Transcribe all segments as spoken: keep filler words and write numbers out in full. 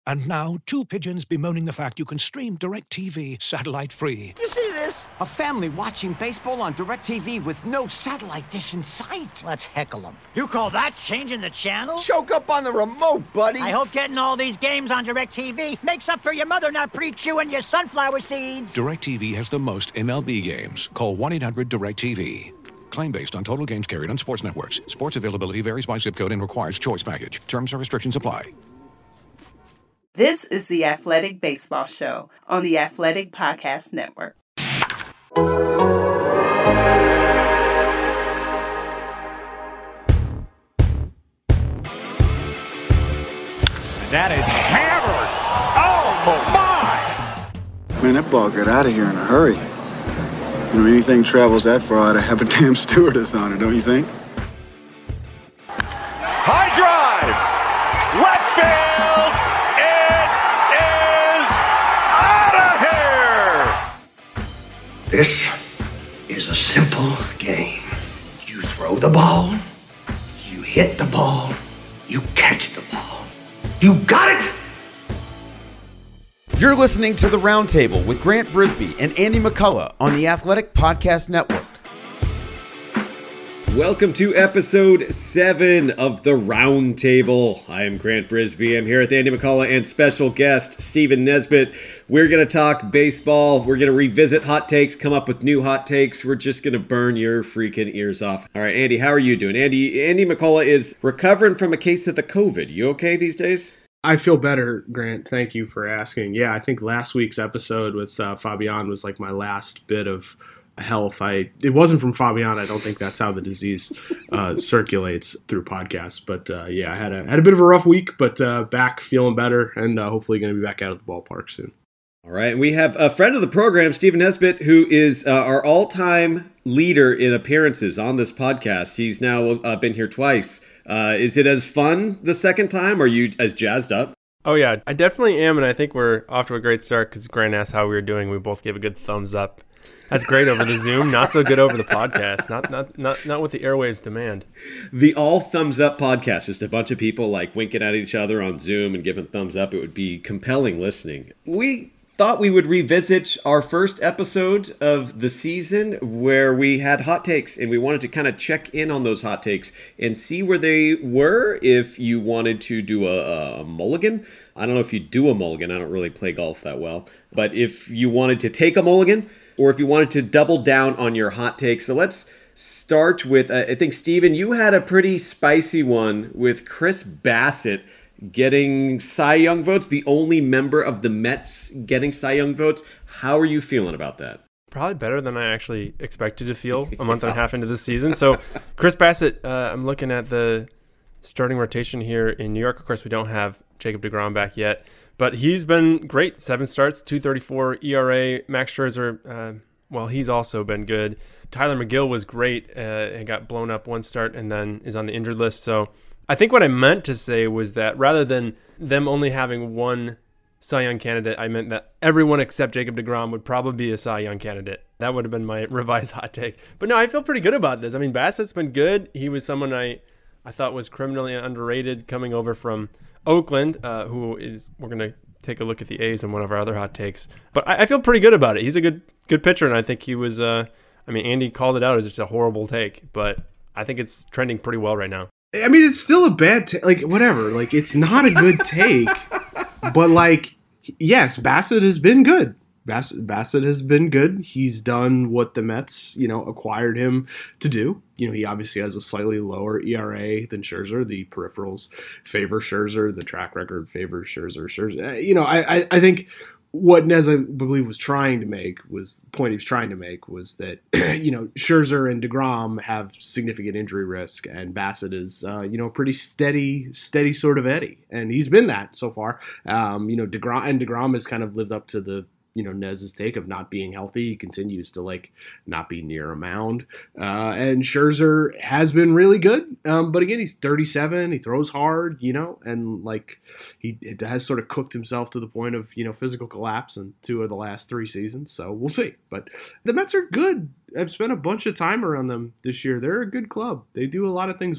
And now, two pigeons bemoaning the fact you can stream DirecTV satellite-free. You see this? A family watching baseball on DirecTV with no satellite dish in sight. Let's heckle them. You call that changing the channel? Choke up on the remote, buddy. I hope getting all these games on DirecTV makes up for your mother not pre-chewing your sunflower seeds. DirecTV has the most M L B games. Call one eight hundred direct T V. Claim based on total games carried on sports networks. Sports availability varies by zip code and requires choice package. Terms and restrictions apply. This is the Athletic Baseball Show on the Athletic Podcast Network. That is hammered. Oh, my. Man, that ball got out of here in a hurry. You know, anything travels that far, I'd have a damn stewardess on it, don't you think? High drive. Left field. It is out of here. This is a simple game. You throw the ball, you hit the ball, you catch the ball. You got it! You're listening to The Roundtable with Grant Brisbee and Andy McCullough on the Athletic Podcast Network. Welcome to episode seven of The Roundtable. I am Grant Brisbee. I'm here with Andy McCullough and special guest Stephen Nesbitt. We're going to talk baseball. We're going to revisit hot takes, come up with new hot takes. We're just going to burn your freaking ears off. All right, Andy, how are you doing? Andy, Andy McCullough is recovering from a case of the COVID. You okay these days? I feel better, Grant. Thank you for asking. Yeah, I think last week's episode with uh, Fabian was like my last bit of health. I It wasn't from Fabian. I don't think that's how the disease uh, circulates through podcasts. But uh, yeah, I had a had a bit of a rough week, but uh, back feeling better and uh, hopefully going to be back out at the ballpark soon. All right, and we have a friend of the program, Stephen Nesbitt, who is uh, our all-time leader in appearances on this podcast. He's now uh, been here twice. Uh, is it as fun the second time, or are you as jazzed up? Oh, yeah, I definitely am, and I think we're off to a great start because Grant asked how we were doing. We both gave a good thumbs up. That's great over the Zoom, not so good over the podcast, not not not not what the airwaves demand. The all thumbs up podcast, just a bunch of people like winking at each other on Zoom and giving thumbs up. It would be compelling listening. We thought we would revisit our first episode of the season where we had hot takes, and we wanted to kind of check in on those hot takes and see where they were. If you wanted to do a, a mulligan, I don't know if you do a mulligan. I don't really play golf that well, but if you wanted to take a mulligan, or if you wanted to double down on your hot takes. So let's start with, uh, I think, Steven, you had a pretty spicy one with Chris Bassitt getting Cy Young votes, the only member of the Mets getting Cy Young votes. How are you feeling about that? Probably better than I actually expected to feel a month and a half into the season. So Chris Bassitt, uh, I'm looking at the starting rotation here in New York. Of course, we don't have Jacob deGrom back yet, but he's been great. Seven starts, two thirty-four E R A. Max Scherzer, uh, well, he's also been good. Tyler McGill was great uh, and got blown up one start and then is on the injured list. So I think what I meant to say was that rather than them only having one Cy Young candidate, I meant that everyone except Jacob deGrom would probably be a Cy Young candidate. That would have been my revised hot take. But no, I feel pretty good about this. I mean, Bassitt's been good. He was someone I, I thought was criminally underrated coming over from Oakland, uh, who is, we're going to take a look at the A's in one of our other hot takes. But I, I feel pretty good about it. He's a good good pitcher, and I think he was, uh, I mean, Andy called it out as just a horrible take, but I think it's trending pretty well right now. I mean, it's still a bad take. Like, whatever. Like, it's not a good take. But, like, yes, Bassitt has been good. Bassitt, Bassitt has been good. He's done what the Mets, you know, acquired him to do. You know, he obviously has a slightly lower E R A than Scherzer. The peripherals favor Scherzer. The track record favors Scherzer. Scherzer. You know, I, I, I think what Nez, I believe, was trying to make was the point he was trying to make was that, you know, Scherzer and deGrom have significant injury risk, and Bassitt is, uh, you know, a pretty steady, steady sort of Eddie, and he's been that so far. Um, you know, deGrom and deGrom has kind of lived up to the, you know, Nez's take of not being healthy. He continues to, like, not be near a mound. Uh, and Scherzer has been really good. Um, but again, he's thirty-seven. He throws hard, you know, and, like, he has sort of cooked himself to the point of, you know, physical collapse in two of the last three seasons. So we'll see. But the Mets are good. I've spent a bunch of time around them this year. They're a good club. They do a lot of things well.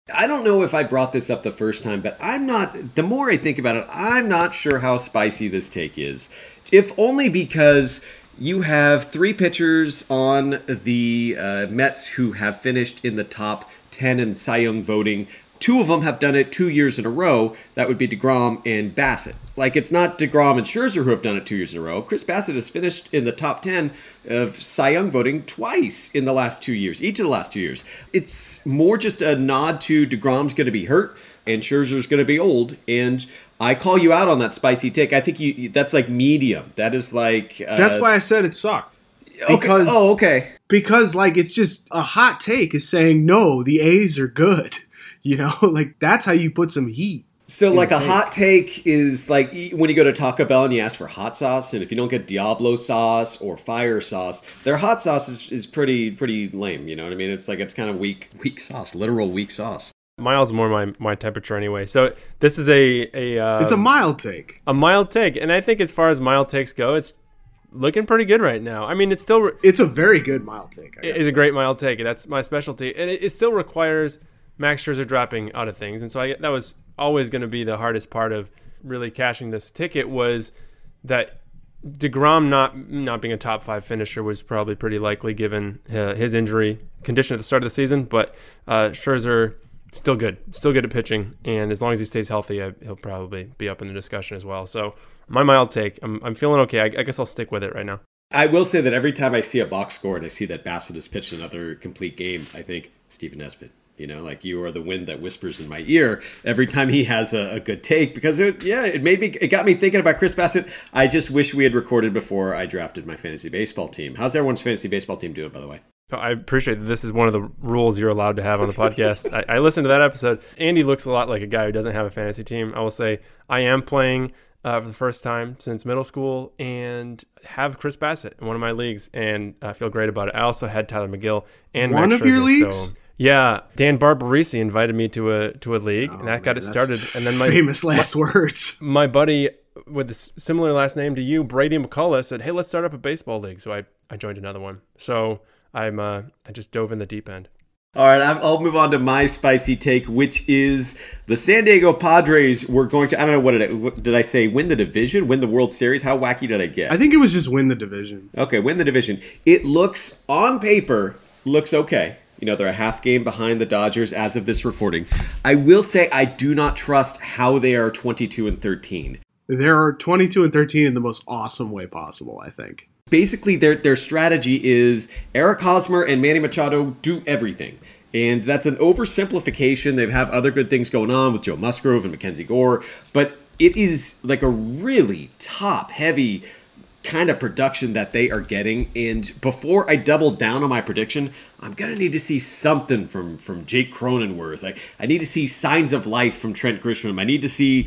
I don't know if I brought this up the first time, but I'm not, the more I think about it, I'm not sure how spicy this take is. If only because you have three pitchers on the uh, Mets who have finished in the top ten in Cy Young voting. Two of them have done it two years in a row. That would be DeGrom and Bassett. Like, it's not DeGrom and Scherzer who have done it two years in a row. Chris Bassett has finished in the top ten of Cy Young voting twice in the last two years, each of the last two years. It's more just a nod to DeGrom's going to be hurt and Scherzer's going to be old. And I call you out on that spicy take. I think you that's like medium. That is like... Uh, that's why I said it sucked. Okay. Because, oh, okay. Because, like, it's just a hot take is saying, no, the A's are good. You know, like, that's how you put some heat. So, like, a take. hot take is, like, when you go to Taco Bell and you ask for hot sauce, and if you don't get Diablo sauce or fire sauce, their hot sauce is, is pretty pretty lame, you know what I mean? It's like, it's kind of weak weak sauce, literal weak sauce. Mild's more my, my temperature anyway. So, this is a... a uh, it's a mild take. A mild take. And I think as far as mild takes go, it's looking pretty good right now. I mean, it's still... Re- it's a very good mild take. It's a great mild take. That's my specialty. And it, it still requires... Max Scherzer dropping out of things. And so I, that was always going to be the hardest part of really cashing this ticket, was that DeGrom not not being a top five finisher was probably pretty likely given uh, his injury condition at the start of the season. But uh, Scherzer, still good. Still good at pitching. And as long as he stays healthy, I, he'll probably be up in the discussion as well. So my mild take, I'm, I'm feeling okay. I, I guess I'll stick with it right now. I will say that every time I see a box score and I see that Bassett has pitched another complete game, I think Stephen Nesbitt. You know, like, you are the wind that whispers in my ear every time he has a, a good take, because it, yeah, it made me, it got me thinking about Chris Bassett. I just wish we had recorded before I drafted my fantasy baseball team. How's everyone's fantasy baseball team doing, by the way? I appreciate that this is one of the rules you're allowed to have on the podcast. I, I listened to that episode. Andy looks a lot like a guy who doesn't have a fantasy team. I will say I am playing uh, for the first time since middle school and have Chris Bassett in one of my leagues, and I feel great about it. I also had Tyler McGill and one Max of Scherzer, your leagues. So, yeah, Dan Barbarisi invited me to a to a league, oh, and that got man, it started. And then my famous last my, words. My buddy with a similar last name to you, Brady McCullough, said, "Hey, let's start up a baseball league." So I, I joined another one. So I'm uh, I just dove in the deep end. All right, I'll move on to my spicy take, which is the San Diego Padres were going to, I don't know, what did I, what did I say, win the division, win the World Series? How wacky did I get? I think it was just win the division. Okay, win the division. It looks, on paper, looks okay. You know, they're a half game behind the Dodgers as of this recording. I will say I do not trust how they are twenty-two and thirteen. They're twenty-two and thirteen in the most awesome way possible, I think. Basically, their their strategy is Eric Hosmer and Manny Machado do everything. And that's an oversimplification. They have other good things going on with Joe Musgrove and Mackenzie Gore. But it is like a really top-heavy kind of production that they are getting. And before I double down on my prediction, I'm going to need to see something from, from Jake Cronenworth. Like, I need to see signs of life from Trent Grisham. I need to see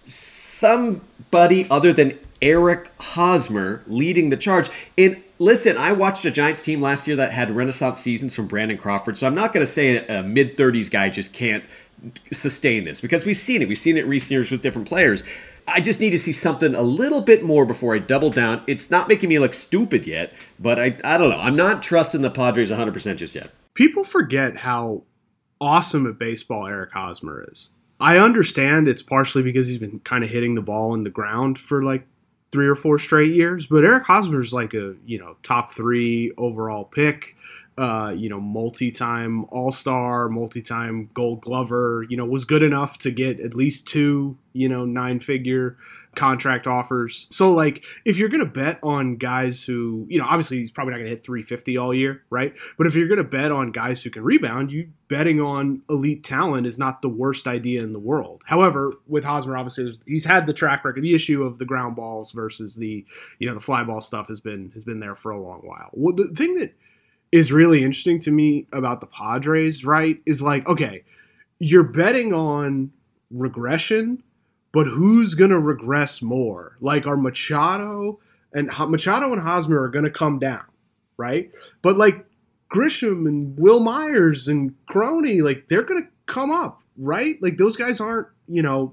somebody other than Eric Hosmer leading the charge. And listen, I watched a Giants team last year that had renaissance seasons from Brandon Crawford, so I'm not going to say a, a mid-thirties guy just can't sustain this, because we've seen it. We've seen it in recent years with different players. I just need to see something a little bit more before I double down. It's not making me look stupid yet, but I, I don't know. I'm not trusting the Padres one hundred percent just yet. People forget how awesome at baseball Eric Hosmer is. I understand it's partially because he's been kind of hitting the ball in the ground for like three or four straight years, but Eric Hosmer's like a, you know, top three overall pick, uh, you know, multi-time All-Star, multi-time Gold Glover, you know, was good enough to get at least two, you know, nine-figure contract offers. So, like, if you're going to bet on guys who, you know, obviously he's probably not going to hit three fifty all year, right? But if you're going to bet on guys who can rebound, you betting on elite talent is not the worst idea in the world. However, with Hosmer, obviously, he's had the track record. The issue of the ground balls versus the, you know, the fly ball stuff has been has been there for a long while. Well, the thing that is really interesting to me about the Padres, right, is like, okay, you're betting on regression, but who's going to regress more? Like, are Machado and Machado and Hosmer are going to come down, right? But like Grisham and Will Myers and Crony, like they're going to come up, right? Like those guys aren't, you know,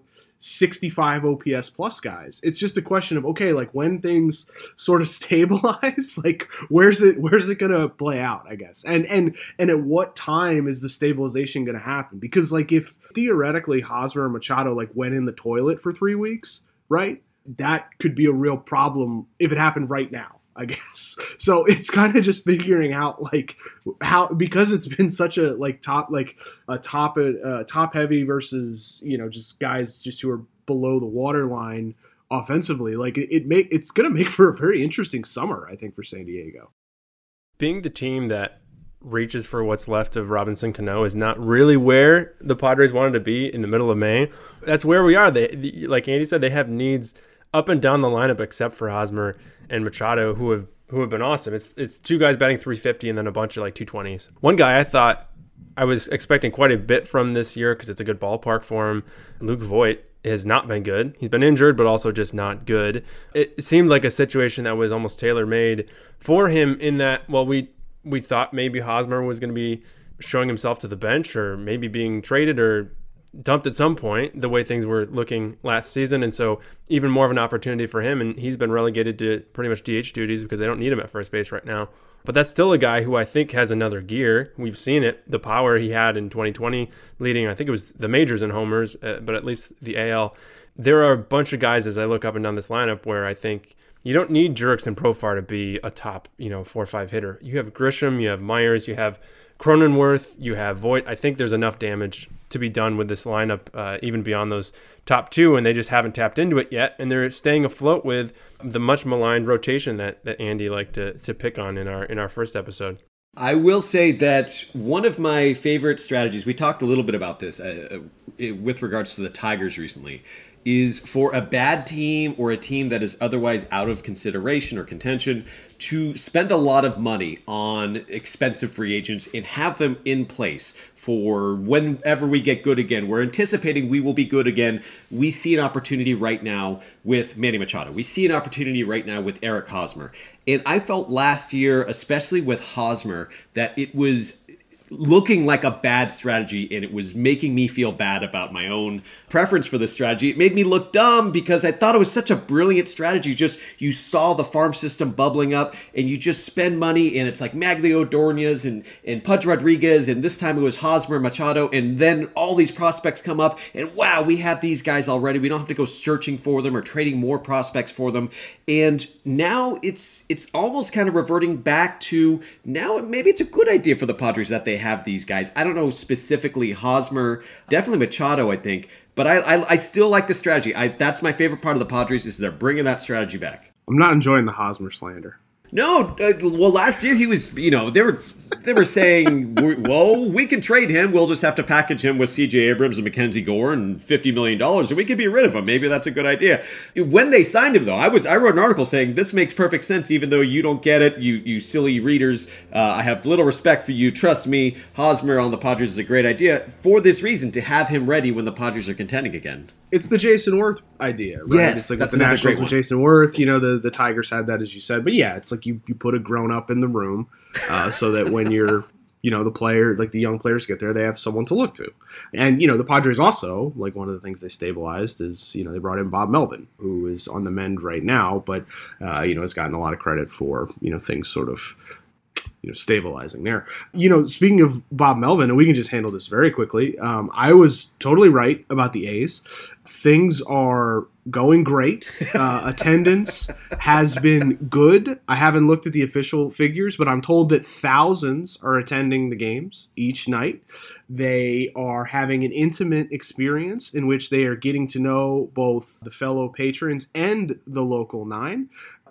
sixty-five O P S plus guys. It's just a question of, okay, like when things sort of stabilize, like where's it where's it gonna play out, I guess. And and and at what time is the stabilization gonna happen? Because like if theoretically Hosmer and Machado like went in the toilet for three weeks, right? That could be a real problem if it happened right now, I guess. So it's kind of just figuring out like how, because it's been such a like top, like a top, uh, top heavy versus, you know, just guys just who are below the waterline offensively. Like it, it make, it's going to make for a very interesting summer, I think, for San Diego. Being the team that reaches for what's left of Robinson Cano is not really where the Padres wanted to be in the middle of May. That's where we are. They, the, like Andy said, they have needs up and down the lineup except for Hosmer and Machado, who have who have been awesome. It's it's two guys batting three fifty and then a bunch of like two twenties. One guy I thought I was expecting quite a bit from this year because it's a good ballpark for him, Luke Voit, has not been good. He's been injured, but also just not good. It seemed like a situation that was almost tailor-made for him in that, well, we we thought maybe Hosmer was going to be showing himself to the bench or maybe being traded or dumped at some point, the way things were looking last season. And so even more of an opportunity for him. And he's been relegated to pretty much D H duties because they don't need him at first base right now. But that's still a guy who I think has another gear. We've seen it, the power he had in twenty twenty, leading, I think it was the majors in homers, uh, but at least the A L. There are a bunch of guys as I look up and down this lineup where I think you don't need Jurickson and Profar to be a top, you know, four or five hitter. You have Grisham, you have Myers, you have Cronenworth, you have Voit. I think there's enough damage to be done with this lineup, uh, even beyond those top two, and they just haven't tapped into it yet. And they're staying afloat with the much maligned rotation that, that Andy liked to to pick on in our in our first episode. I will say that one of my favorite strategies, we talked a little bit about this uh, with regards to the Tigers recently, is for a bad team or a team that is otherwise out of consideration or contention to spend a lot of money on expensive free agents and have them in place for whenever we get good again. We're anticipating we will be good again. We see an opportunity right now with Manny Machado. We see an opportunity right now with Eric Hosmer. And I felt last year, especially with Hosmer, that it was looking like a bad strategy, and it was making me feel bad about my own preference for this strategy. It made me look dumb because I thought it was such a brilliant strategy. Just you saw the farm system bubbling up, and you just spend money, and it's like Maglio Dornias and, and Pudge Rodriguez, and this time it was Hosmer, Machado, and then all these prospects come up, and wow, we have these guys already. We don't have to go searching for them or trading more prospects for them. And now it's it's almost kind of reverting back to now maybe it's a good idea for the Padres that they have these guys. I don't know specifically Hosmer, definitely Machado, I think, but I, I I still like the strategy. I that's my favorite part of the Padres is they're bringing that strategy back. I'm not enjoying the Hosmer slander. No, uh, well, last year he was, you know, they were they were saying, well, we can trade him. We'll just have to package him with C J Abrams and Mackenzie Gore and fifty million dollars, and we could be rid of him. Maybe that's a good idea. When they signed him, though, I was I wrote an article saying this makes perfect sense, even though you don't get it, you you silly readers. Uh, I have little respect for you. Trust me, Hosmer on the Padres is a great idea for this reason, to have him ready when the Padres are contending again. It's the Jason Worth idea, right? Yes, it's like that's the another Nationals great with one. Jason Worth. You know, the, the Tigers had that, as you said. But yeah, it's like you, you put a grown-up in the room uh, so that when you're, you know, the player, like the young players get there, they have someone to look to. And, you know, the Padres also, like one of the things they stabilized is, you know, they brought in Bob Melvin, who is on the mend right now, but, uh, you know, has gotten a lot of credit for, you know, things sort of, you know, stabilizing there. You know, speaking of Bob Melvin, and we can just handle this very quickly, um, I was totally right about the A's. Things are going great. Uh, attendance has been good. I haven't looked at the official figures, but I'm told that thousands are attending the games each night. They are having an intimate experience in which they are getting to know both the fellow patrons and the local nine.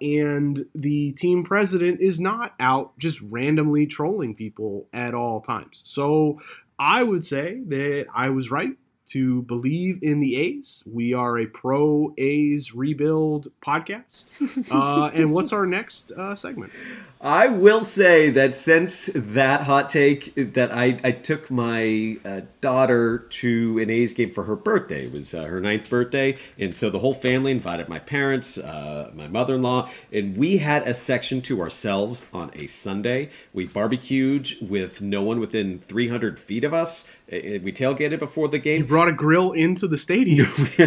And the team president is not out just randomly trolling people at all times. So I would say that I was right to believe in the A's. We are a pro A's rebuild podcast. Uh, and what's our next uh, segment? I will say that since that hot take, that I, I took my uh, daughter to an A's game for her birthday. It was uh, her ninth birthday. And so the whole family invited my parents, uh, my mother-in-law, and we had a section to ourselves on a Sunday. We barbecued with no one within three hundred feet of us. We tailgated before the game. You brought a grill into the stadium.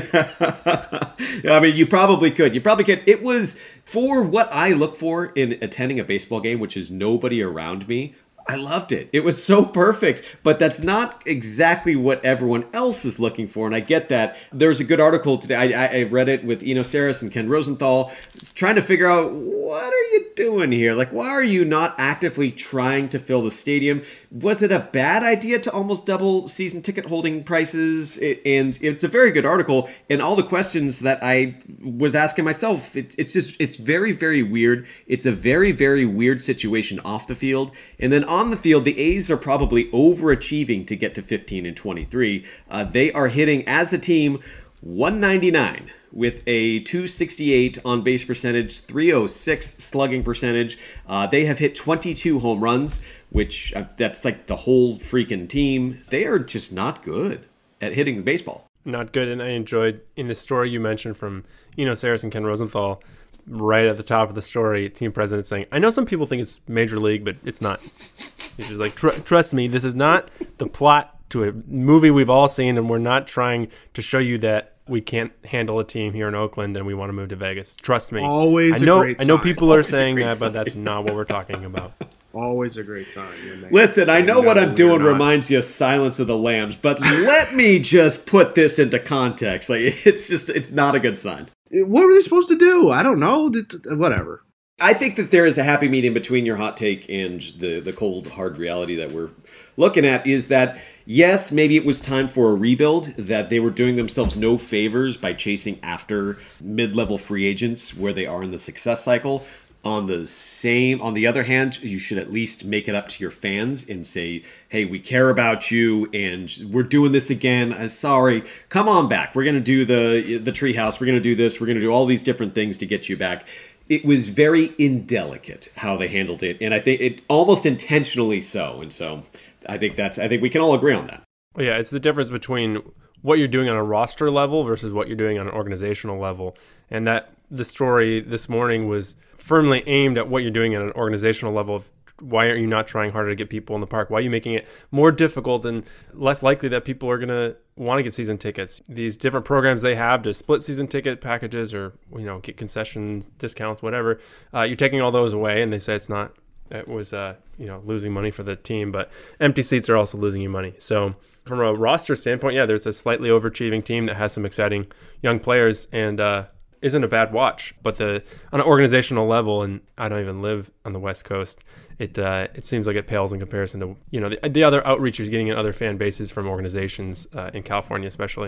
I mean, you probably could. You probably could. It was for what I look for in attending a baseball game, which is nobody around me. I loved it. It was so perfect, but that's not exactly what everyone else is looking for, and I get that. There's a good article today. I, I read it with Eno Saris and Ken Rosenthal, trying to figure out, what are you doing here? Like, why are you not actively trying to fill the stadium? Was it a bad idea to almost double season ticket holding prices? It, and it's a very good article, and all the questions that I was asking myself, it, it's just, it's very, very weird. It's a very, very weird situation off the field, and then on the field, the A's are probably overachieving to get to fifteen and twenty-three. Uh, they are hitting, as a team, one ninety-nine with a two sixty-eight on base percentage, three oh six slugging percentage. Uh, they have hit twenty-two home runs, which uh, that's like the whole freaking team. They are just not good at hitting the baseball. Not good, and I enjoyed in the story you mentioned from Eno Saris and Ken Rosenthal, right at the top of the story, team president saying, I know some people think it's major league, but it's not. He's just like, Tr- trust me, this is not the plot to a movie we've all seen, and we're not trying to show you that we can't handle a team here in Oakland and we want to move to Vegas. Trust me. Always I know, a great I know sign. people are Always saying that, but that's not what we're talking about. Always a great sign. Listen, I know no, what I'm doing not. reminds you of Silence of the Lambs, but let me just put this into context. Like, it's just, it's not a good sign. What were they supposed to do? I don't know. Whatever. I think that there is a happy medium between your hot take and the, the cold, hard reality that we're looking at, is that, yes, maybe it was time for a rebuild, that they were doing themselves no favors by chasing after mid-level free agents where they are in the success cycle. On the same, on the other hand, you should at least make it up to your fans and say, hey, we care about you and we're doing this again. Uh, sorry, come on back. We're going to do the the treehouse. We're going to do this. We're going to do all these different things to get you back. It was very indelicate how they handled it, and I think it almost intentionally so. And so I think that's, I think we can all agree on that. Well, yeah, it's the difference between what you're doing on a roster level versus what you're doing on an organizational level. And that the story this morning was firmly aimed at what you're doing at an organizational level. Of why are you not trying harder to get people in the park? Why are you making it more difficult and less likely that people are going to want to get season tickets? These different programs they have to split season ticket packages or, you know, get concession discounts, whatever. Uh, you're taking all those away, and they say it's not, it was, uh, you know, losing money for the team, but empty seats are also losing you money. So from a roster standpoint, yeah, there's a slightly overachieving team that has some exciting young players and uh, isn't a bad watch. But the on an organizational level, and I don't even live on the West Coast, it uh, it seems like it pales in comparison to, you know, the, the other outreach you're getting in other fan bases from organizations uh, in California especially.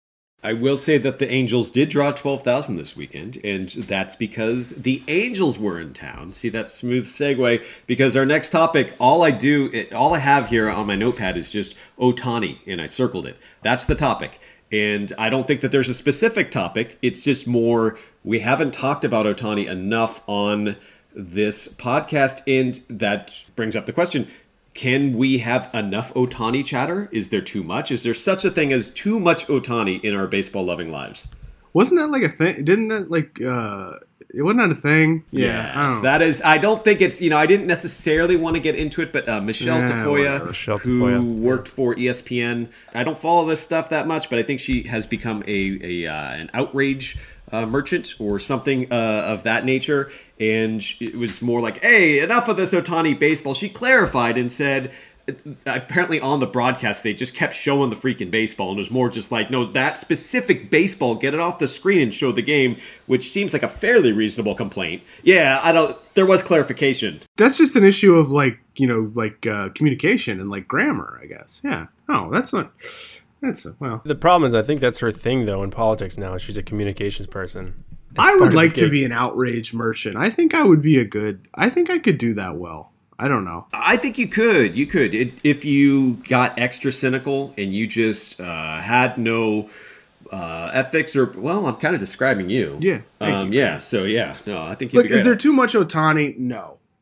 I will say that the Angels did draw twelve thousand this weekend, and that's because the Angels were in town. See that smooth segue? Because our next topic, all I do, it, all I have here on my notepad is just Ohtani, and I circled it. That's the topic. And I don't think that there's a specific topic. It's just more, we haven't talked about Ohtani enough on this podcast, and that brings up the question, can we have enough Ohtani chatter? Is there too much? Is there such a thing as too much Ohtani in our baseball-loving lives? Wasn't that like a thing? Didn't that like, uh, it wasn't that a thing? Yeah, yes, that is, I don't think it's, you know, I didn't necessarily want to get into it, but uh, Michelle yeah, Tafoya, Michelle who Tafoya. worked for E S P N, I don't follow this stuff that much, but I think she has become a, a uh, an outrage uh, merchant or something uh, of that nature. And it was more like, hey, enough of this Ohtani baseball. She clarified and said, apparently on the broadcast, they just kept showing the freaking baseball. And it was more just like, no, that specific baseball, get it off the screen and show the game, which seems like a fairly reasonable complaint. Yeah, I don't, there was clarification. That's just an issue of like, you know, like uh, communication and like grammar, I guess. Yeah. Oh, that's not, that's, well. The problem is, I think that's her thing, though, in politics now. She's a communications person. It's I part would of the like to gig. be an outrage merchant. I think I would be a good, I think I could do that well. I don't know. I think you could. You could. It, if you got extra cynical and you just uh, had no uh, ethics or, well, I'm kind of describing you. Yeah. Um, you. yeah. So, yeah. No, I think you'd Look, be great is there at it. too much Ohtani? No.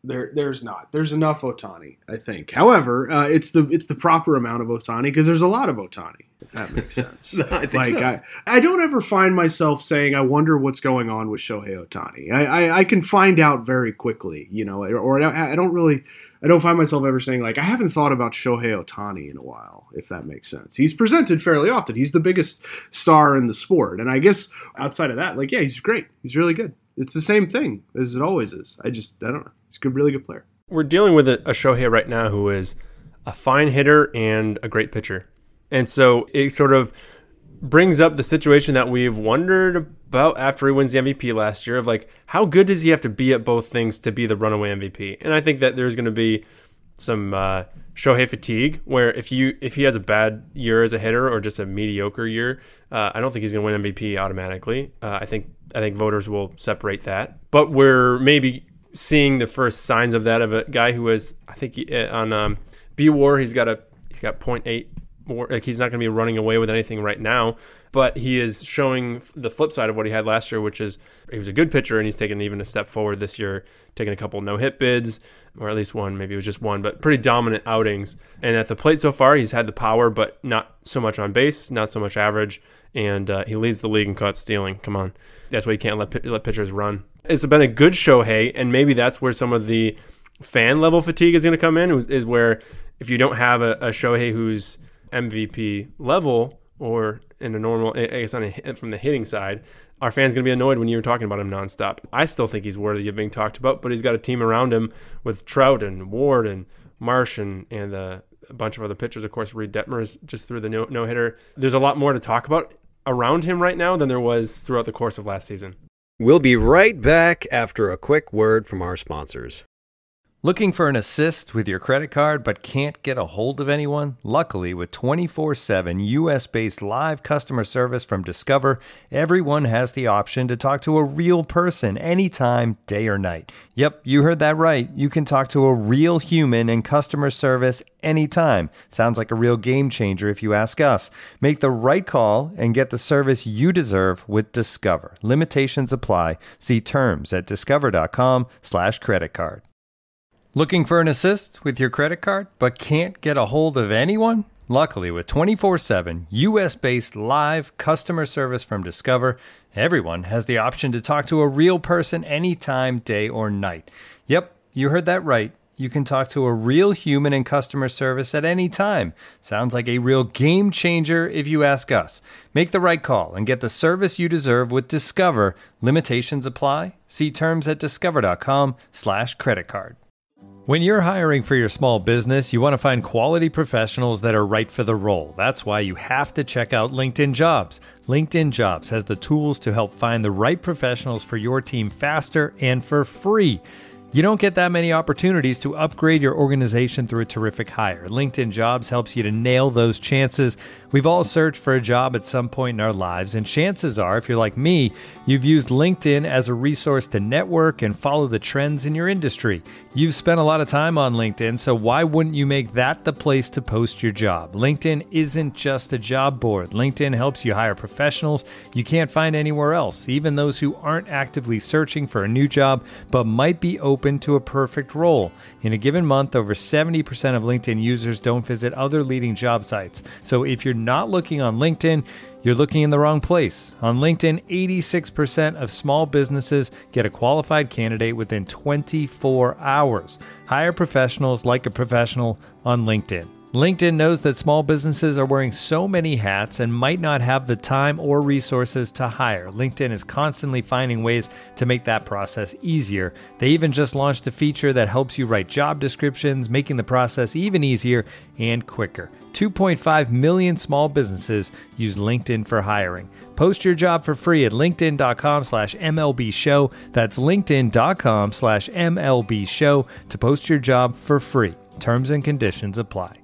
There, there's not. There's enough Ohtani, I think. However, uh, it's the it's the proper amount of Ohtani because there's a lot of Ohtani. If that makes sense. No, I think like so. I, I don't ever find myself saying, "I wonder what's going on with Shohei Ohtani." I, I, I can find out very quickly, you know, or, or I, I don't really. I don't find myself ever saying, like, I haven't thought about Shohei Ohtani in a while, if that makes sense. He's presented fairly often. He's the biggest star in the sport. And I guess outside of that, like, yeah, he's great. He's really good. It's the same thing as it always is. I just, I don't know. He's a good, really good player. We're dealing with a, a Shohei right now who is a fine hitter and a great pitcher. And so it sort of brings up the situation that we've wondered about after he wins the M V P last year of like, how good does he have to be at both things to be the runaway M V P? And I think that there's going to be some uh, Shohei fatigue where if you if he has a bad year as a hitter or just a mediocre year, uh, I don't think he's going to win M V P automatically. Uh, I think I think voters will separate that. But we're maybe seeing the first signs of that of a guy who is, I think he, on um, B-War, he's got a he's got point eight. More, like he's not going to be running away with anything right now, but he is showing the flip side of what he had last year, which is he was a good pitcher and he's taken even a step forward this year, taking a couple no-hit bids, or at least one, maybe it was just one, but pretty dominant outings. And at the plate so far, he's had the power, but not so much on base, not so much average, and uh, he leads the league in caught stealing. Come on. That's why you can't let, let pitchers run. It's been a good Shohei, and maybe that's where some of the fan level fatigue is going to come in, is where if you don't have a, a Shohei who's M V P level or in a normal, I guess on a, from the hitting side, our fans going to be annoyed when you're talking about him nonstop. I still think he's worthy of being talked about, but he's got a team around him with Trout and Ward and Marsh and, and uh, a bunch of other pitchers. Of course, Reed Detmers just threw the no, no-hitter. There's a lot more to talk about around him right now than there was throughout the course of last season. We'll be right back after a quick word from our sponsors. Looking for an assist with your credit card but can't get a hold of anyone? Luckily, with twenty-four seven U S-based live customer service from Discover, everyone has the option to talk to a real person anytime, day or night. Yep, you heard that right. You can talk to a real human in customer service anytime. Sounds like a real game changer if you ask us. Make the right call and get the service you deserve with Discover. Limitations apply. See terms at discover.com slash credit card. Looking for an assist with your credit card but can't get a hold of anyone? Luckily, with twenty-four seven U S-based live customer service from Discover, everyone has the option to talk to a real person anytime, day or night. Yep, you heard that right. You can talk to a real human in customer service at any time. Sounds like a real game changer if you ask us. Make the right call and get the service you deserve with Discover. Limitations apply. See terms at discover.com slash credit card. When you're hiring for your small business, you want to find quality professionals that are right for the role. That's why you have to check out LinkedIn Jobs. LinkedIn Jobs has the tools to help find the right professionals for your team faster and for free. You don't get that many opportunities to upgrade your organization through a terrific hire. LinkedIn Jobs helps you to nail those chances. We've all searched for a job at some point in our lives, and chances are, if you're like me, you've used LinkedIn as a resource to network and follow the trends in your industry. You've spent a lot of time on LinkedIn, so why wouldn't you make that the place to post your job? LinkedIn isn't just a job board. LinkedIn helps you hire professionals you can't find anywhere else, even those who aren't actively searching for a new job but might be open to a perfect role. In a given month, over seventy percent of LinkedIn users don't visit other leading job sites. So if you're not looking on LinkedIn, you're looking in the wrong place. On LinkedIn, eighty-six percent of small businesses get a qualified candidate within twenty-four hours. Hire professionals like a professional on LinkedIn. LinkedIn knows that small businesses are wearing so many hats and might not have the time or resources to hire. LinkedIn is constantly finding ways to make that process easier. They even just launched a feature that helps you write job descriptions, making the process even easier and quicker. two point five million small businesses use LinkedIn for hiring. Post your job for free at linkedin.com slash MLB show. That's linkedin.com slash MLB show to post your job for free. Terms and conditions apply.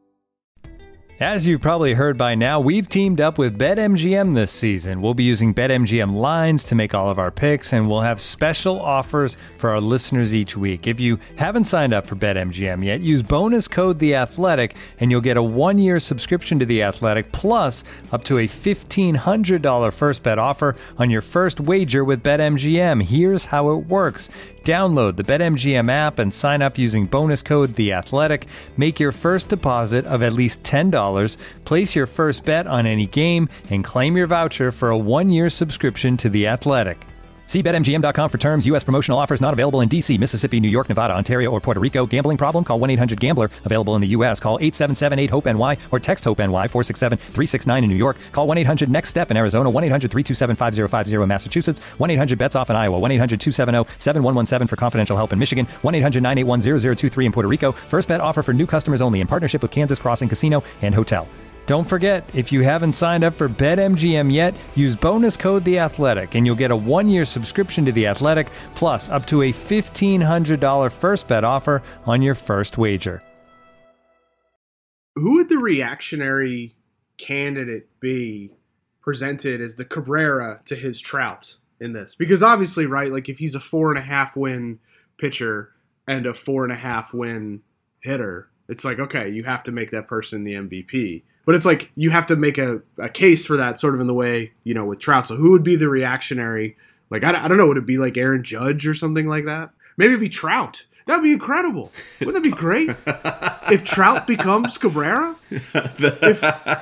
As you've probably heard by now, we've teamed up with BetMGM this season. We'll be using BetMGM lines to make all of our picks, and we'll have special offers for our listeners each week. If you haven't signed up for BetMGM yet, use bonus code The Athletic, and you'll get a one-year subscription to The Athletic, plus up to a fifteen hundred dollars first bet offer on your first wager with BetMGM. Here's how it works. Download the BetMGM app and sign up using bonus code THEATHLETIC. Make your first deposit of at least ten dollars, place your first bet on any game, and claim your voucher for a one-year subscription to The Athletic. See Bet M G M dot com for terms. U S promotional offers not available in D C, Mississippi, New York, Nevada, Ontario, or Puerto Rico. Gambling problem? Call one eight hundred gambler. Available in the U S. Call eight seven seven eight hope N Y or text HOPE-NY four six seven three six nine in New York. Call one eight hundred next step in Arizona. one eight hundred three two seven five zero five zero in Massachusetts. one eight hundred bets off in Iowa. one eight hundred two seven zero seven one one seven for confidential help in Michigan. one eight hundred nine eight one zero zero two three in Puerto Rico. First bet offer for new customers only in partnership with Kansas Crossing Casino and Hotel. Don't forget, if you haven't signed up for BetMGM yet, use bonus code The Athletic, and you'll get a one-year subscription to The Athletic, plus up to a fifteen hundred dollars first bet offer on your first wager. Who would the reactionary candidate be presented as the Cabrera to his Trout in this? Because obviously, right, like if he's a four and a half win pitcher and a four and a half win hitter, it's like, okay, you have to make that person the M V P. But it's like you have to make a, a case for that sort of in the way, you know, with Trout. So who would be the reactionary? Like, I, I don't know, would it be like Aaron Judge or something like that? Maybe it'd be Trout. That would be incredible. Wouldn't that be great? If Trout becomes Cabrera? if,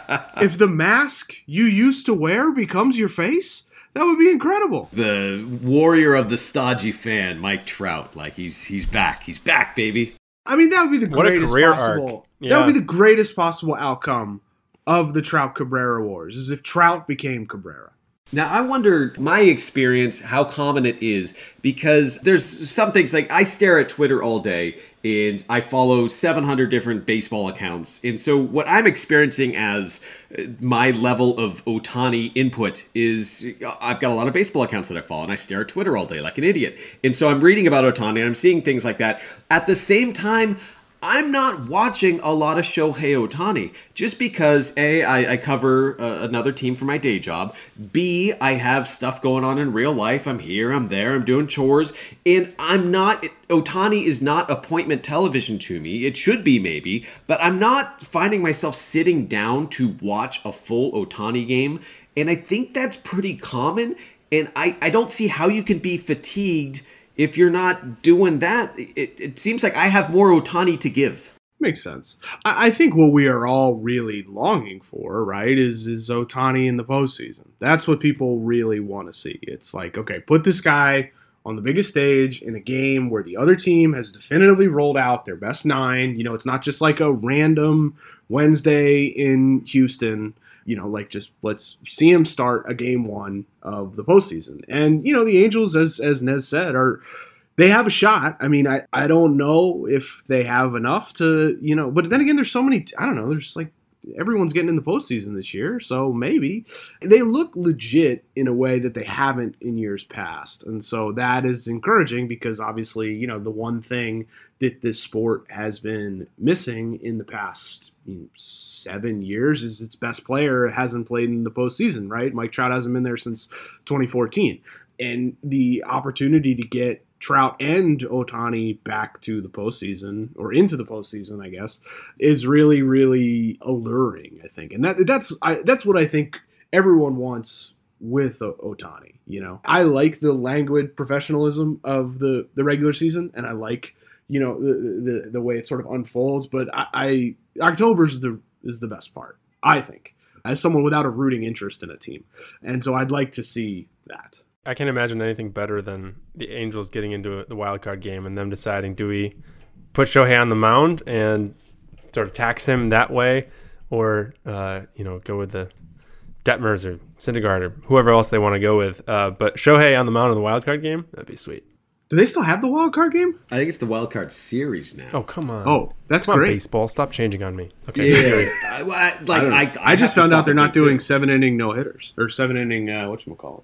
if the mask you used to wear becomes your face? That would be incredible. The warrior of the stodgy fan, Mike Trout. Like, he's he's back. He's back, baby. I mean, that would be the what greatest a career possible. Arc. Yeah. That would be the greatest possible outcome of the Trout Cabrera wars, is if Trout became Cabrera. Now, I wonder, my experience, how common it is, because there's some things, like I stare at Twitter all day, and I follow seven hundred different baseball accounts, and so what I'm experiencing as my level of Ohtani input is, I've got a lot of baseball accounts that I follow, and I stare at Twitter all day like an idiot, and so I'm reading about Ohtani, and I'm seeing things like that. At the same time, I'm not watching a lot of Shohei Ohtani just because A, I, I cover uh, another team for my day job. B, I have stuff going on in real life. I'm here, I'm there, I'm doing chores, and I'm not, Ohtani is not appointment television to me. It should be maybe, but I'm not finding myself sitting down to watch a full Ohtani game, and I think that's pretty common, and I, I don't see how you can be fatigued if you're not doing that. It, it seems like I have more Ohtani to give. Makes sense. I, I think what we are all really longing for, right, is is Ohtani in the postseason. That's what people really want to see. It's like, okay, put this guy on the biggest stage in a game where the other team has definitively rolled out their best nine. You know, it's not just like a random Wednesday in Houston. You know, like just let's see him start a game one of the postseason. And, you know, the Angels, as as Nez said, are they have a shot. I mean, I, I don't know if they have enough to, you know, but then again, there's so many, I don't know, there's like everyone's getting in the postseason this year. So maybe they look legit in a way that they haven't in years past. And so that is encouraging because obviously, you know, the one thing that this sport has been missing in the past you know, seven years is its best player hasn't played in the postseason, right? Mike Trout hasn't been there since twenty fourteen. And the opportunity to get Trout and Ohtani back to the postseason, or into the postseason, I guess, is really, really alluring, I think. And that that's I, that's what I think everyone wants with Ohtani. You know, I like the languid professionalism of the, the regular season, and I like you know the, the the way it sort of unfolds, but I, I October is the is the best part, I think, as someone without a rooting interest in a team, and so I'd like to see that. I can't imagine anything better than the Angels getting into the wild card game and them deciding, do we put Shohei on the mound and sort of tax him that way, or uh, you know go with the Detmers or Syndergaard or whoever else they want to go with, uh, but Shohei on the mound in the wild card game, that'd be sweet. Do they still have the wild card game? I think it's the wild card series now. Oh, come on. Oh, that's come great. On, baseball. Stop changing on me. Okay. Yeah. I, I, like, I, I, I just found out they're not doing too. seven inning no hitters or seven inning uh, whatchamacallit.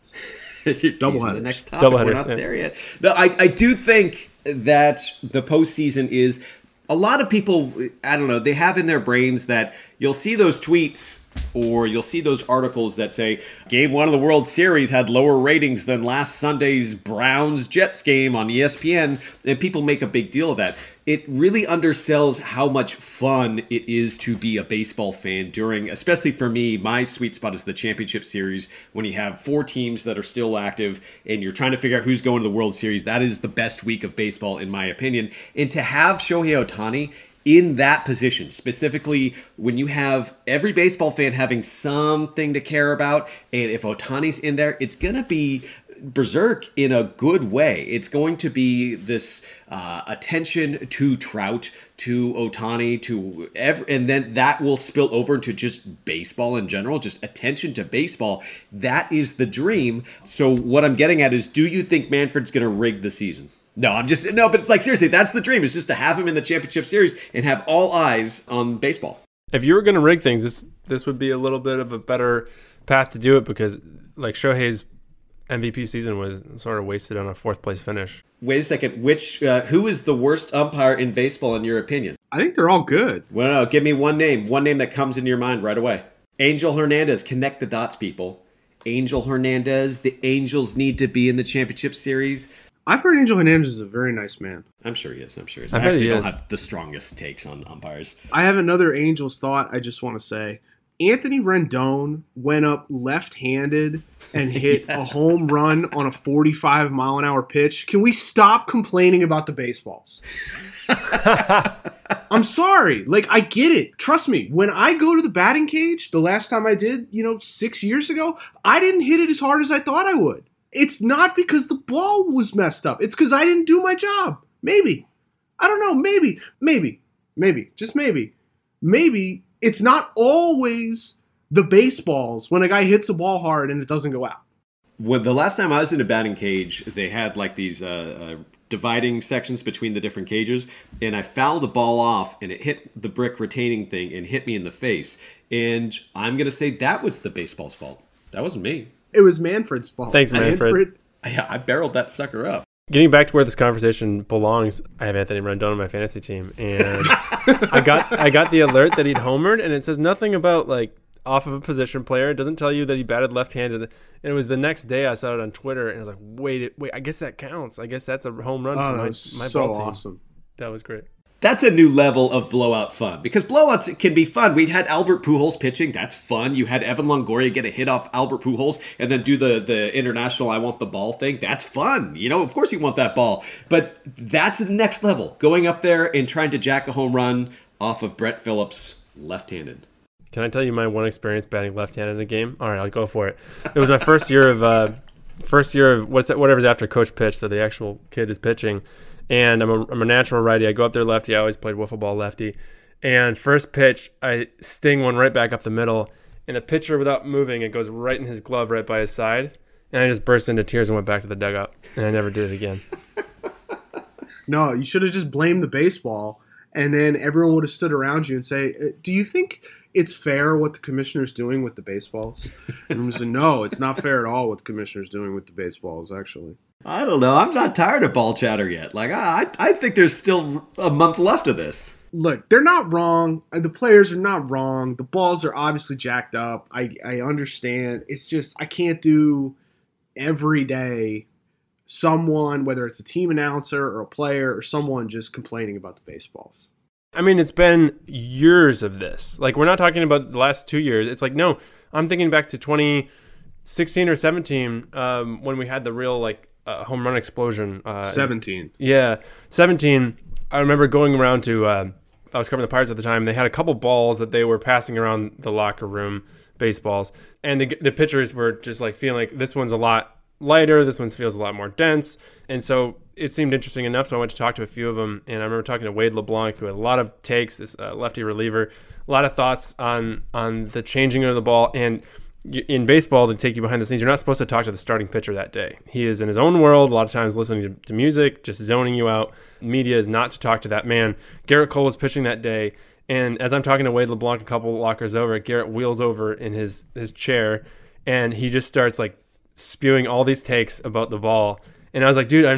Double headers. The next topic. Double We're headers, not yeah. there yet. No, I, I do think that the postseason is a lot of people. I don't know. They have in their brains that you'll see those tweets Or you'll see those articles that say, Game one of the World Series had lower ratings than last Sunday's Browns-Jets game on E S P N, and people make a big deal of that. It really undersells how much fun it is to be a baseball fan during, especially for me, my sweet spot is the championship series, when you have four teams that are still active and you're trying to figure out who's going to the World Series. That is the best week of baseball, in my opinion. And to have Shohei Ohtani in that position, specifically when you have every baseball fan having something to care about, and if Ohtani's in there, it's going to be berserk in a good way. It's going to be this uh, attention to Trout, to Ohtani, to every, and then that will spill over into just baseball in general, just attention to baseball. That is the dream. So what I'm getting at is, do you think Manfred's going to rig the season? No, I'm just, no, but it's like, seriously, that's the dream. It's just to have him in the championship series and have all eyes on baseball. If you were going to rig things, this this would be a little bit of a better path to do it, because like Shohei's M V P season was sort of wasted on a fourth place finish. Wait a second. Which, uh, who is the worst umpire in baseball in your opinion? I think they're all good. Well, no, give me one name. One name that comes into your mind right away. Angel Hernandez. Connect the dots, people. Angel Hernandez. The Angels need to be in the championship series. I've heard Angel Hernandez is a very nice man. I'm sure he is. I'm sure he is. I, I bet actually he don't is. have the strongest takes on umpires. I have another Angels thought I just want to say. Anthony Rendon went up left-handed and hit yeah. a home run on a forty-five mile an hour pitch. Can we stop complaining about the baseballs? I'm sorry. Like, I get it. Trust me. When I go to the batting cage, the last time I did, you know, six years ago, I didn't hit it as hard as I thought I would. It's not because the ball was messed up. It's because I didn't do my job. Maybe. I don't know. Maybe. Maybe. Maybe. Just maybe. Maybe it's not always the baseballs when a guy hits a ball hard and it doesn't go out. When the last time I was in a batting cage, they had like these uh, uh, dividing sections between the different cages, and I fouled the ball off and it hit the brick retaining thing and hit me in the face. And I'm going to say that was the baseball's fault. That wasn't me. It was Manfred's fault. Thanks, Manfred. Manfred. Yeah, I barreled that sucker up. Getting back to where this conversation belongs, I have Anthony Rendon on my fantasy team, and I got I got the alert that he'd homered, and it says nothing about like off of a position player. It doesn't tell you that he batted left-handed. And it was the next day I saw it on Twitter, and I was like, wait, wait, I guess that counts. I guess that's a home run oh, for my, my so ball team. Awesome. That was great. That's a new level of blowout fun, because blowouts can be fun. We had Albert Pujols pitching. That's fun. You had Evan Longoria get a hit off Albert Pujols and then do the, the international I want the ball thing. That's fun. You know, of course you want that ball. But that's the next level, going up there and trying to jack a home run off of Brett Phillips left-handed. Can I tell you my one experience batting left-handed in a game? All right, I'll go for it. It was my first year of uh, first year of what's that, whatever's after coach pitch, so the actual kid is pitching. And I'm a, I'm a natural righty. I go up there lefty. I always played wiffle ball lefty. And first pitch, I sting one right back up the middle. And the pitcher, without moving, it goes right in his glove right by his side. And I just burst into tears and went back to the dugout. And I never did it again. No, you should have just blamed the baseball. And then everyone would have stood around you and say, do you think it's fair what the commissioner's doing with the baseballs? And I'm saying, no, it's not fair at all what the commissioner's doing with the baseballs, actually. I don't know. I'm not tired of ball chatter yet. Like, I, I think there's still a month left of this. Look, they're not wrong. The players are not wrong. The balls are obviously jacked up. I, I understand. It's just I can't do every day someone, whether it's a team announcer or a player or someone, just complaining about the baseballs. I mean, it's been years of this. Like, we're not talking about the last two years. It's like, no, I'm thinking back to twenty sixteen or seventeen um, when we had the real, like, uh, home run explosion. Uh, seventeen. Yeah. seventeen. I remember going around to, uh, I was covering the Pirates at the time. They had a couple balls that they were passing around the locker room, baseballs. And the, the pitchers were just like feeling like this one's a lot lighter. This one feels a lot more dense. And so it seemed interesting enough. So I went to talk to a few of them. And I remember talking to Wade LeBlanc, who had a lot of takes, this uh, lefty reliever, a lot of thoughts on, on the changing of the ball. And in baseball, to take you behind the scenes, you're not supposed to talk to the starting pitcher that day. He is in his own world, a lot of times listening to, to music, just zoning you out. Media is not to talk to that man. Garrett Cole was pitching that day, and as I'm talking to Wade LeBlanc a couple lockers over, Garrett wheels over in his, his chair, and he just starts like spewing all these takes about the ball. And I was like, dude, I'm not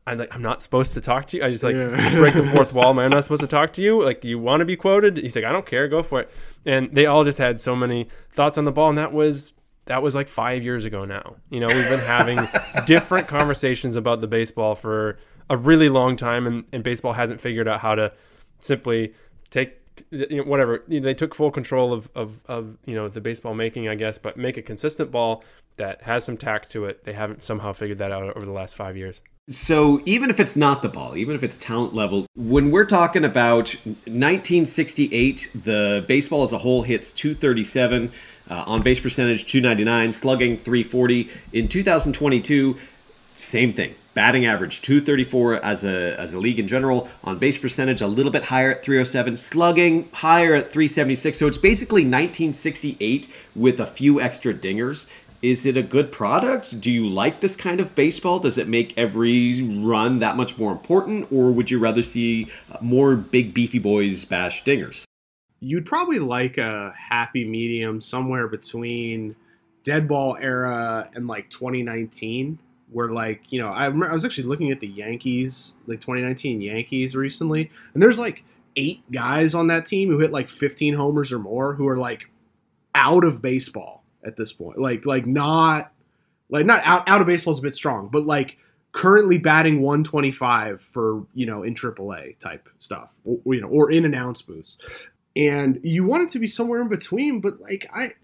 I'm like, I'm not supposed to talk to you. I just like yeah. break the fourth wall. I'm not supposed to talk to you. Like, you want to be quoted? He's like, I don't care. Go for it. And they all just had so many thoughts on the ball. And that was, that was like five years ago now. You know, we've been having different conversations about the baseball for a really long time. And, and baseball hasn't figured out how to simply take, you know, whatever. They took full control of, of, of, you know, the baseball making, I guess, but make a consistent ball that has some tact to it. They haven't somehow figured that out over the last five years. So even if it's not the ball, even if it's talent level, when we're talking about nineteen sixty-eight, the baseball as a whole hits two thirty-seven, uh, on base percentage two ninety-nine, slugging three forty. In two thousand twenty-two, same thing. Batting average two thirty-four as a as a league in general, on base percentage a little bit higher at three oh seven, slugging higher at three seventy-six. So it's basically nineteen sixty-eight with a few extra dingers. Is it a good product? Do you like this kind of baseball? Does it make every run that much more important? Or would you rather see more big beefy boys bash dingers? You'd probably like a happy medium somewhere between dead ball era and like twenty nineteen, where like, you know, I remember I was actually looking at the Yankees, like twenty nineteen Yankees recently, and there's like eight guys on that team who hit like fifteen homers or more who are like out of baseball at this point. Like, like not, like not out, out of baseball is a bit strong, but like currently batting one twenty-five for, you know, in triple A type stuff, or, you know, or in announce booths. And you want it to be somewhere in between, but like, I,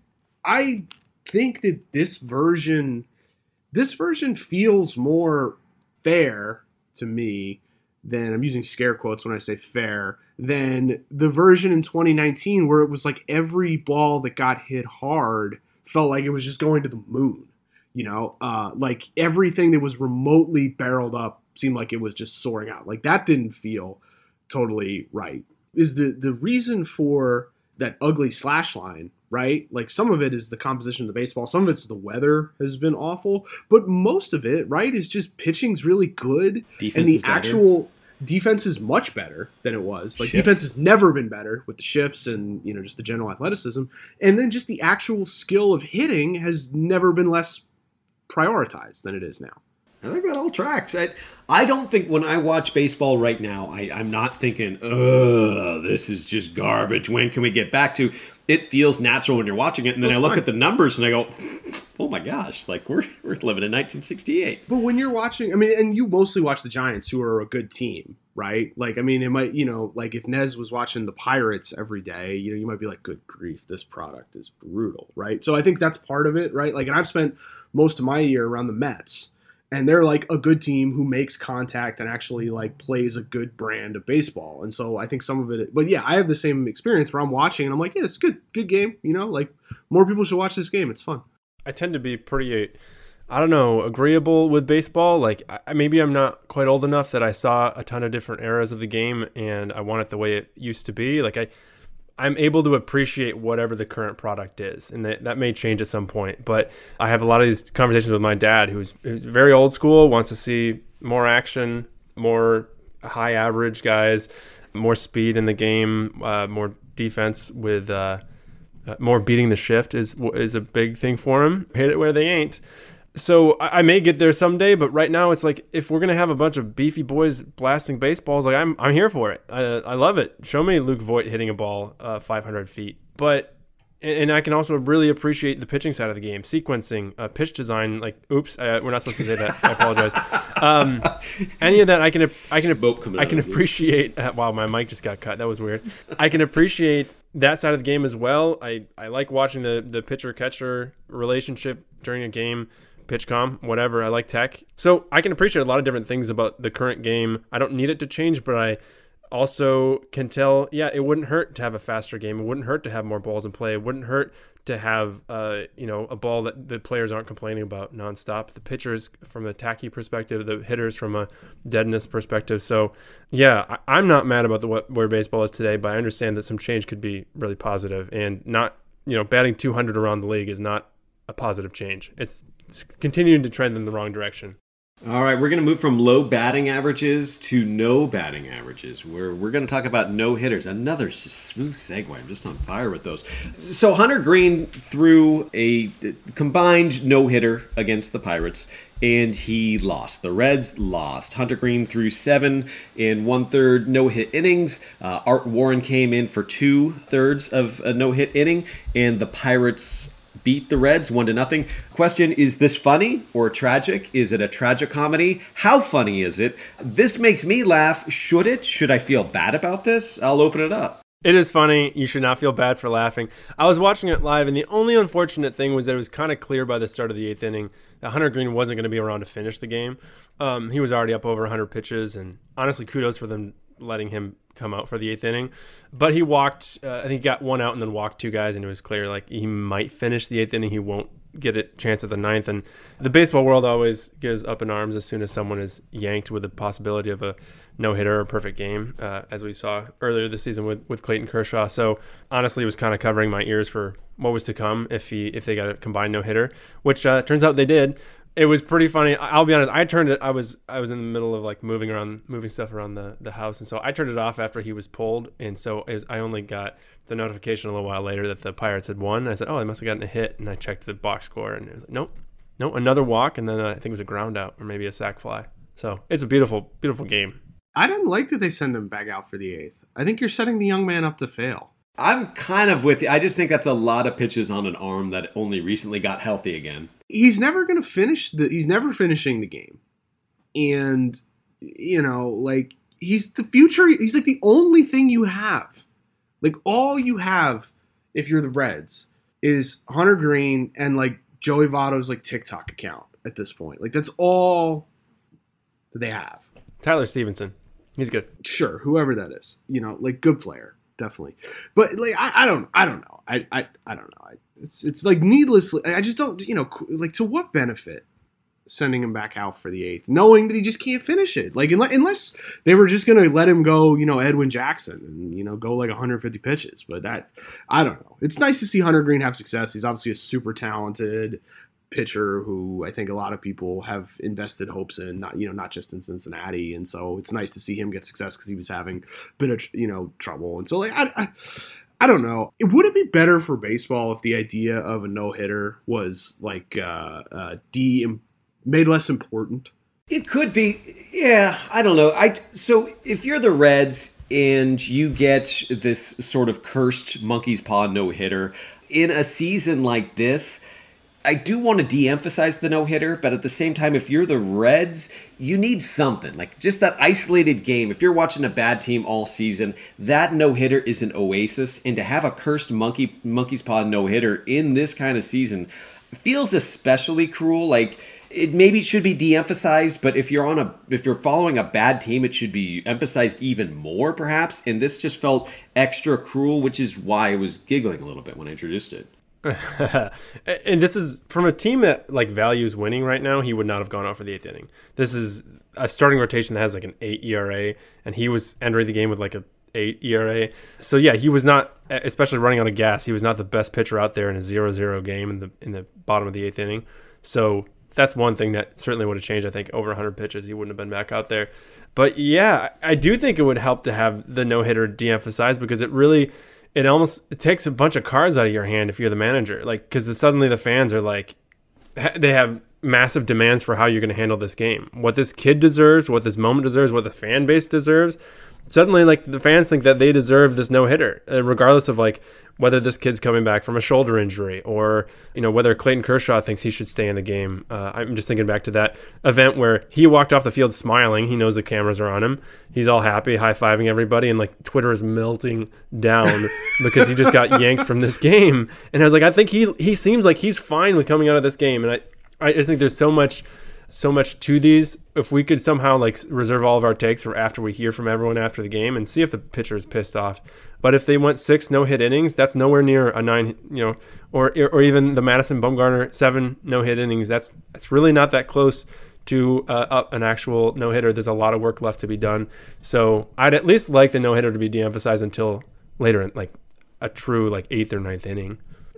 I think that this version, this version feels more fair to me than, I'm using scare quotes when I say fair, than the version in twenty nineteen where it was like every ball that got hit hard felt like it was just going to the moon, you know, uh, like everything that was remotely barreled up seemed like it was just soaring out. Like that didn't feel totally right. Is the, the reason for that ugly slash line, right? Like some of it is the composition of the baseball. Some of it's the weather has been awful, but most of it, right, is just pitching's really good. Defense and the is better. actual defense is much better than it was. Like Shifts. Defense has never been better with the shifts and, you know, just the general athleticism. And then just the actual skill of hitting has never been less prioritized than it is now. I think that all tracks. I, I don't think when I watch baseball right now, I, I'm not thinking, ugh, this is just garbage. When can we get back to? It feels natural when you're watching it. And then That's I look fine. at the numbers and I go, oh my gosh, like we're we're living in nineteen sixty-eight. But when you're watching, I mean, and you mostly watch the Giants, who are a good team, right? Like, I mean, it might, you know, like if Nez was watching the Pirates every day, you know, you might be like, good grief, this product is brutal, right? So I think that's part of it, right? Like, and I've spent most of my year around the Mets, and they're like a good team who makes contact and actually like plays a good brand of baseball. And so I think some of it, but yeah, I have the same experience where I'm watching and I'm like, yeah, it's good, good game. You know, like more people should watch this game. It's fun. I tend to be pretty, I don't know, agreeable with baseball. Like I, maybe I'm not quite old enough that I saw a ton of different eras of the game and I want it the way it used to be. Like I, I'm able to appreciate whatever the current product is, and that, that may change at some point. But I have a lot of these conversations with my dad, who's, who's very old school, wants to see more action, more high average guys, more speed in the game, uh, more defense with uh, uh, more beating the shift is is a big thing for him. Hit it where they ain't. So I, I may get there someday, but right now it's like if we're gonna have a bunch of beefy boys blasting baseballs, like I'm I'm here for it. I, I love it. Show me Luke Voit hitting a ball uh, five hundred feet. But and I can also really appreciate the pitching side of the game, sequencing, uh, pitch design. Like, oops, uh, we're not supposed to say that. I apologize. Um, any of that I can I can I can appreciate. Uh, wow, my mic just got cut. That was weird. I can appreciate that side of the game as well. I, I like watching the the pitcher catcher relationship during a game. PitchCom, whatever. I like tech. So I can appreciate a lot of different things about the current game. I don't need it to change, but I also can tell, yeah, it wouldn't hurt to have a faster game. It wouldn't hurt to have more balls in play. It wouldn't hurt to have, uh, you know, a ball that the players aren't complaining about nonstop. The pitchers from a tacky perspective, the hitters from a deadness perspective. So, yeah, I, I'm not mad about the what, where baseball is today, but I understand that some change could be really positive, and not, you know, batting two hundred around the league is not a positive change. It's It's continuing to trend in the wrong direction. All right, we're going to move from low batting averages to no batting averages. We're, we're going to talk about no-hitters. Another just smooth segue. I'm just on fire with those. So Hunter Greene threw a combined no-hitter against the Pirates, and he lost. The Reds lost. Hunter Greene threw seven and one-third no-hit innings. Uh, Art Warren came in for two-thirds of a no-hit inning, and the Pirates beat the Reds one to nothing. Question, is this funny or tragic? Is it a tragic comedy? How funny is it? This makes me laugh. Should it? Should I feel bad about this? I'll open it up. It is funny. You should not feel bad for laughing. I was watching it live, and the only unfortunate thing was that it was kind of clear by the start of the eighth inning that Hunter Greene wasn't going to be around to finish the game. Um, he was already up over one hundred pitches, and honestly, kudos for them letting him come out for the eighth inning. But he walked, uh, I think he got one out and then walked two guys, and it was clear like he might finish the eighth inning. He won't get a chance at the ninth. And the baseball world always goes up in arms as soon as someone is yanked with the possibility of a no-hitter or a perfect game, uh, as we saw earlier this season with, with Clayton Kershaw. So honestly, it was kind of covering my ears for what was to come if he if they got a combined no-hitter, which uh, turns out they did. It was pretty funny. I'll be honest. I turned it. I was I was in the middle of like moving around, moving stuff around the, the house, and so I turned it off after he was pulled. And so it was, I only got the notification a little while later that the Pirates had won. And I said, "Oh, they must have gotten a hit." And I checked the box score, and it was like, "Nope, nope, another walk." And then uh, I think it was a ground out or maybe a sac fly. So it's a beautiful, beautiful game. I didn't like that they send him back out for the eighth. I think you're setting the young man up to fail. I'm kind of with you. I just think that's a lot of pitches on an arm that only recently got healthy again. He's never going to finish the. He's never finishing the game, and you know, like he's the future. He's like the only thing you have. Like all you have, if you're the Reds, is Hunter Greene and like Joey Votto's like TikTok account at this point. Like that's all that they have. Tyler Stevenson, he's good. Sure, whoever that is, you know, like good player. Definitely, but like I, I don't, I don't know, I, I, I don't know. I, it's, it's like needlessly. I just don't, you know, like to what benefit sending him back out for the eighth, knowing that he just can't finish it. Like unless, unless they were just gonna let him go, you know, Edwin Jackson, and you know, go like one hundred fifty pitches. But that, I don't know. It's nice to see Hunter Greene have success. He's obviously a super talented pitcher who I think a lot of people have invested hopes in, not you know not just in Cincinnati, and so it's nice to see him get success because he was having a bit of you know trouble, and so like I, I I don't know, would it be better for baseball if the idea of a no hitter was like uh, uh, de made less important? It could be, yeah. I don't know. I so if you're the Reds and you get this sort of cursed monkey's paw no hitter in a season like this, I do want to de-emphasize the no-hitter, but at the same time, if you're the Reds, you need something. Like, just that isolated game. If you're watching a bad team all season, that no-hitter is an oasis. And to have a cursed monkey monkey's paw no-hitter in this kind of season feels especially cruel. Like, it maybe should be de-emphasized, but if you're on a if you're following a bad team, it should be emphasized even more, perhaps. And this just felt extra cruel, which is why I was giggling a little bit when I introduced it. And this is from a team that like values winning right now. He would not have gone out for the eighth inning. This is a starting rotation that has like an eight E R A, and he was entering the game with like a eight E R A. So yeah, he was not, especially running out of gas, he was not the best pitcher out there in a zero zero game in the in the bottom of the eighth inning. So that's one thing that certainly would have changed. I think over one hundred pitches, he wouldn't have been back out there. But yeah, I do think it would help to have the no hitter de-emphasized, because it really. It almost it takes a bunch of cards out of your hand if you're the manager, like because suddenly the fans are like, they have massive demands for how you're going to handle this game, what this kid deserves, what this moment deserves, what the fan base deserves. Suddenly, like the fans think that they deserve this no hitter, regardless of like whether this kid's coming back from a shoulder injury or you know whether Clayton Kershaw thinks he should stay in the game. Uh, I'm just thinking back to that event where he walked off the field smiling. He knows the cameras are on him. He's all happy, high fiving everybody, and like Twitter is melting down because he just got yanked from this game. And I was like, I think he he seems like he's fine with coming out of this game, and I I just think there's so much. so much to these. If we could somehow like reserve all of our takes for after we hear from everyone after the game and see if the pitcher is pissed off. But if they went six no-hit innings, that's nowhere near a nine, you know, or or even the Madison Bumgarner seven no-hit innings. That's that's really not that close to uh, an actual no-hitter. There's a lot of work left to be done. So I'd at least like the no-hitter to be de-emphasized until later in like a true like eighth or ninth inning.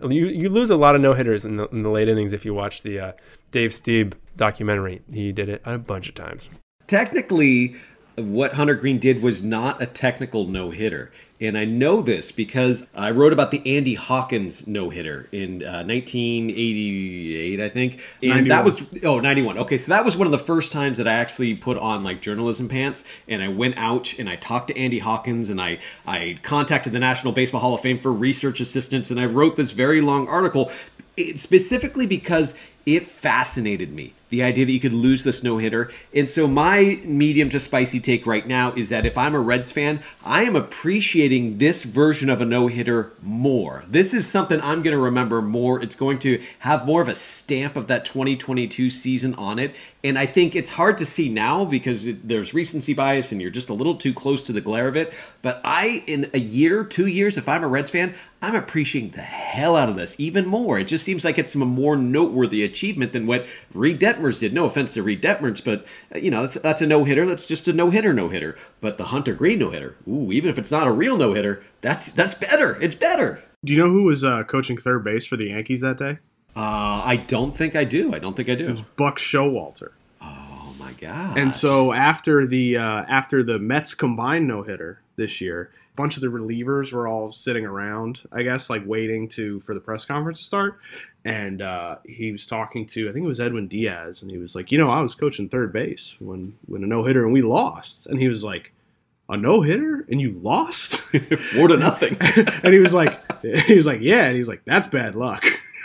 You you lose a lot of no hitters in the, in the late innings if you watch the uh, Dave Stieb documentary. He did it a bunch of times. Technically, what Hunter Greene did was not a technical no-hitter. And I know this because I wrote about the Andy Hawkins no-hitter in uh, nineteen eighty-eight, I think. And ninety-one. That was, oh, ninety-one. Okay, so that was one of the first times that I actually put on like journalism pants, and I went out and I talked to Andy Hawkins, and I, I contacted the National Baseball Hall of Fame for research assistance, and I wrote this very long article specifically because it fascinated me, the idea that you could lose this no-hitter. And so my medium to spicy take right now is that if I'm a Reds fan, I am appreciating this version of a no-hitter more. This is something I'm going to remember more. It's going to have more of a stamp of that twenty twenty-two season on it. And I think it's hard to see now because it, there's recency bias and you're just a little too close to the glare of it. But I, in a year, two years, if I'm a Reds fan, I'm appreciating the hell out of this even more. It just seems like it's a more noteworthy achievement than what Reed Detmers did. No offense to Reed Detmers, but uh, you know, that's, that's a no-hitter. That's just a no-hitter, no-hitter. But the Hunter Greene no-hitter, ooh, even if it's not a real no-hitter, that's that's better. It's better. Do you know who was uh, coaching third base for the Yankees that day? Uh, I don't think I do. I don't think I do. It was Buck Showalter. Oh my god! And so after the uh, after the Mets combined no-hitter this year, a bunch of the relievers were all sitting around, I guess, like waiting to for the press conference to start. And uh, he was talking to, I think it was Edwin Diaz, and he was like, you know, I was coaching third base when when a no-hitter and we lost. And he was like, a no-hitter and you lost? Four to nothing. And he was like, he was like, yeah. And he was like, that's bad luck.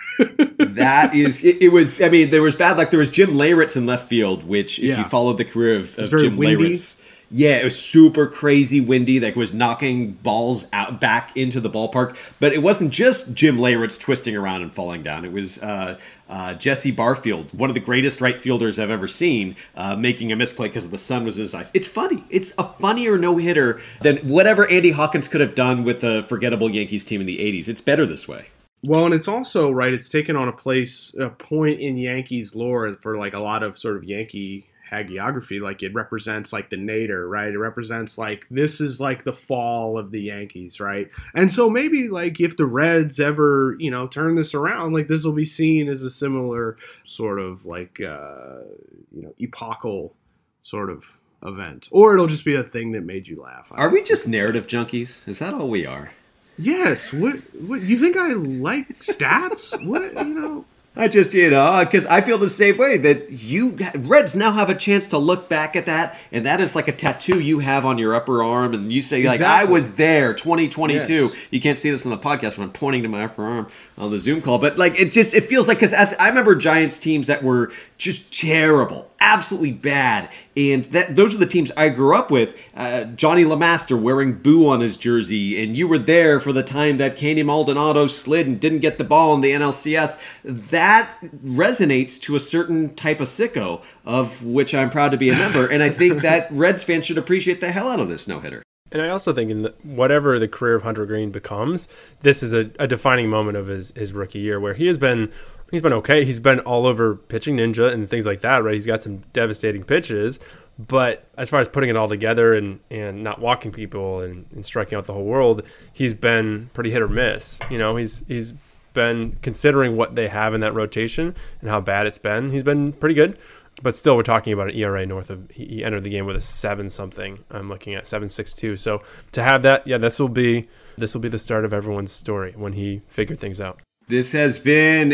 That is, it, it was, I mean, there was bad luck. There was Jim Leyritz in left field, which if yeah. you followed the career of, of Jim windy. Leyritz, yeah, it was super crazy windy. Like, it was knocking balls out back into the ballpark. But it wasn't just Jim Leyritz twisting around and falling down. It was uh, uh, Jesse Barfield, one of the greatest right fielders I've ever seen, uh, making a misplay because the sun was in his eyes. It's funny. It's a funnier no-hitter than whatever Andy Hawkins could have done with the forgettable Yankees team in the eighties. It's better this way. Well, and it's also, right, it's taken on a place, a point in Yankees lore for, like, a lot of sort of Yankee hagiography. Like, it represents, like, the nadir, right? It represents, like, this is, like, the fall of the Yankees, right? And so maybe, like, if the Reds ever, you know, turn this around, like, this will be seen as a similar sort of, like, uh, you know, epochal sort of event. Or it'll just be a thing that made you laugh. Are we just narrative junkies? Is that all we are? Yes. What? What? You think I like stats? What? You know. I just, you know, because I feel the same way that you Reds now have a chance to look back at that, and that is like a tattoo you have on your upper arm, and you say, like, exactly. I was there, twenty twenty-two. Yes. You can't see this on the podcast, but I'm pointing to my upper arm on the Zoom call. But, like, it just, it feels like, because I remember Giants teams that were just terrible, absolutely bad, and that those are the teams I grew up with. Uh, Johnny LeMaster wearing Boo on his jersey, and you were there for the time that Candy Maldonado slid and didn't get the ball in the N L C S. That That resonates to a certain type of sicko, of which I'm proud to be a member, and I think that Reds fans should appreciate the hell out of this no-hitter. And I also think in the, whatever the career of Hunter Greene becomes, this is a, a defining moment of his, his rookie year, where he has been he's been okay. He's been all over Pitching Ninja and things like that, right? He's got some devastating pitches, but as far as putting it all together and, and not walking people and, and striking out the whole world, he's been pretty hit or miss. You know, he's he's been, considering what they have in that rotation and how bad it's been, he's been pretty good. But still, we're talking about an E R A north of, he entered the game with a seven something. I'm looking at seven six two. So to have that, yeah, this will be this will be the start of everyone's story when he figured things out. This has been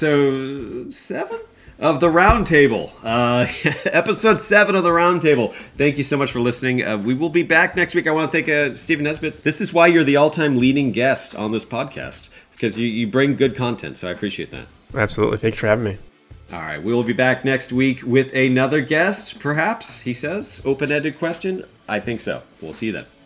episode seven of the Roundtable. Uh, episode seven of the Roundtable. Thank you so much for listening. Uh, we will be back next week. I want to thank uh, Stephen Nesbitt. This is why you're the all-time leading guest on this podcast, because you, you bring good content, so I appreciate that. Absolutely. Thanks for having me. All right, we will be back next week with another guest, perhaps, he says. Open-ended question? I think so. We'll see you then.